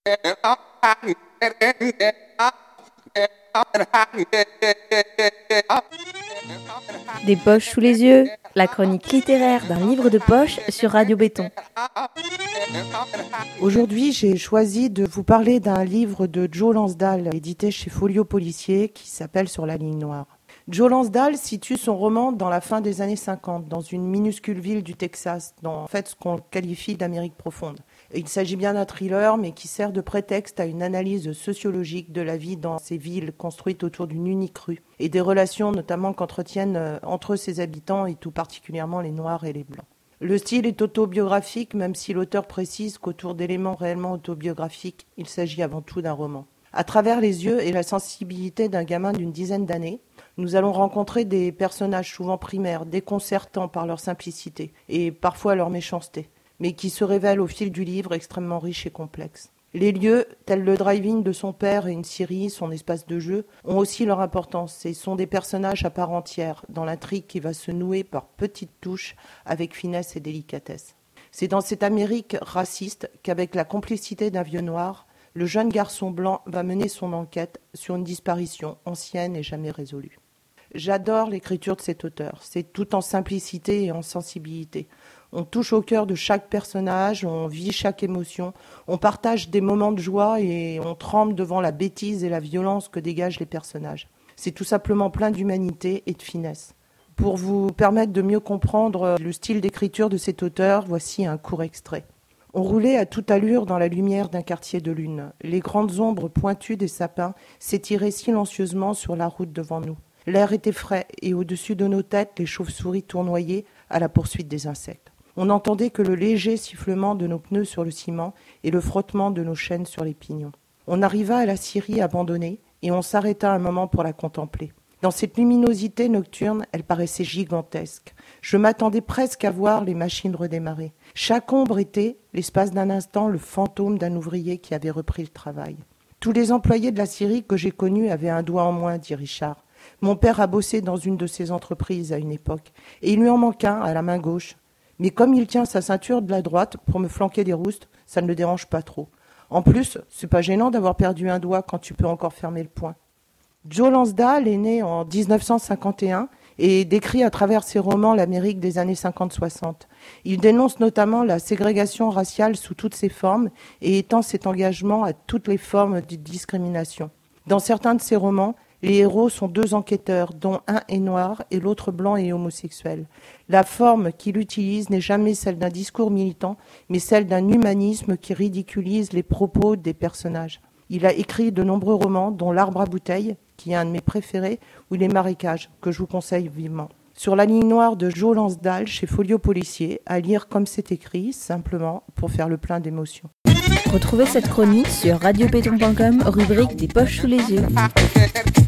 Des poches sous les yeux, la chronique littéraire d'un livre de poche sur Radio Béton. Aujourd'hui, j'ai choisi de vous parler d'un livre de Joe Lansdale, édité chez Folio Policier, qui s'appelle Sur la ligne noire. Joe Lansdale situe son roman dans la fin des années 50, dans une minuscule ville du Texas, dans ce qu'on qualifie d'Amérique profonde. Il s'agit bien d'un thriller, mais qui sert de prétexte à une analyse sociologique de la vie dans ces villes construites autour d'une unique rue, et des relations notamment qu'entretiennent entre ses habitants, et tout particulièrement les Noirs et les Blancs. Le style est autobiographique, même si l'auteur précise qu'autour d'éléments réellement autobiographiques, il s'agit avant tout d'un roman. À travers les yeux et la sensibilité d'un gamin d'une dizaine d'années, nous allons rencontrer des personnages souvent primaires, déconcertants par leur simplicité et parfois leur méchanceté, mais qui se révèlent au fil du livre extrêmement riches et complexes. Les lieux, tels le drive-in de son père et une scierie, son espace de jeu, ont aussi leur importance et sont des personnages à part entière dans l'intrigue qui va se nouer par petites touches avec finesse et délicatesse. C'est dans cette Amérique raciste qu'avec la complicité d'un vieux noir, le jeune garçon blanc va mener son enquête sur une disparition ancienne et jamais résolue. J'adore l'écriture de cet auteur, c'est tout en simplicité et en sensibilité. On touche au cœur de chaque personnage, on vit chaque émotion, on partage des moments de joie et on tremble devant la bêtise et la violence que dégagent les personnages. C'est tout simplement plein d'humanité et de finesse. Pour vous permettre de mieux comprendre le style d'écriture de cet auteur, voici un court extrait. On roulait à toute allure dans la lumière d'un quartier de lune. Les grandes ombres pointues des sapins s'étiraient silencieusement sur la route devant nous. L'air était frais et au-dessus de nos têtes, les chauves-souris tournoyaient à la poursuite des insectes. On n'entendait que le léger sifflement de nos pneus sur le ciment et le frottement de nos chaînes sur les pignons. On arriva à la scierie abandonnée et on s'arrêta un moment pour la contempler. Dans cette luminosité nocturne, elle paraissait gigantesque. Je m'attendais presque à voir les machines redémarrer. Chaque ombre était, l'espace d'un instant, le fantôme d'un ouvrier qui avait repris le travail. Tous les employés de la scierie que j'ai connus avaient un doigt en moins, dit Richard. Mon père a bossé dans une de ces entreprises à une époque, et il lui en manque un à la main gauche. Mais comme il tient sa ceinture de la droite pour me flanquer des roustes, ça ne le dérange pas trop. En plus, c'est pas gênant d'avoir perdu un doigt quand tu peux encore fermer le poing. Joe Lansdale est né en 1951 et décrit à travers ses romans l'Amérique des années 50-60. Il dénonce notamment la ségrégation raciale sous toutes ses formes et étend cet engagement à toutes les formes de discrimination. Dans certains de ses romans, les héros sont deux enquêteurs, dont un est noir et l'autre blanc et homosexuel. La forme qu'il utilise n'est jamais celle d'un discours militant, mais celle d'un humanisme qui ridiculise les propos des personnages. Il a écrit de nombreux romans, dont L'Arbre à bouteilles, qui est un de mes préférés, ou Les Marécages, que je vous conseille vivement. Sur la ligne noire de Joe Lansdale, chez Folio Policier, à lire comme c'est écrit, simplement pour faire le plein d'émotions. Retrouvez cette chronique sur radiobéton.com, rubrique des poches sous les yeux.